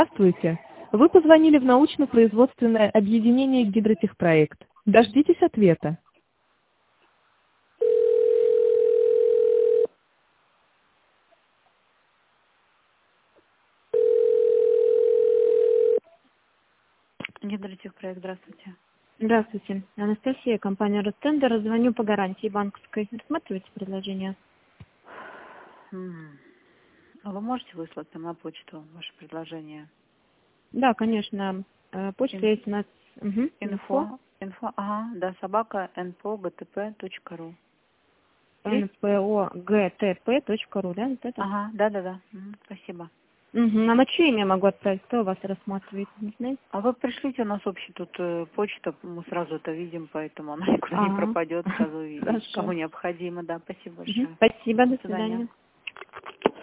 Здравствуйте. Вы позвонили в научно-производственное объединение «Гидротехпроект». Дождитесь ответа. Гидротехпроект, здравствуйте. Здравствуйте. Анастасия, компания «Ростендер». Звоню по гарантии банковской. Рассматриваете предложение? А вы можете выслать нам на почту ваше предложение? Да, конечно. Почта есть у нас. Инфо. Ага, да, собака npogtp.ru. npogtp.ru, да? Вот это? Ага, да. Спасибо. А на чье имя могу отправить? Кто у вас рассматривает? Не знаете? А вы пришлите, у нас общая тут почта, мы сразу это видим, поэтому она никуда не Ага. пропадет, сразу видим, Хорошо. кому необходимо. Да, спасибо большое. Спасибо, До до свидания. свидания.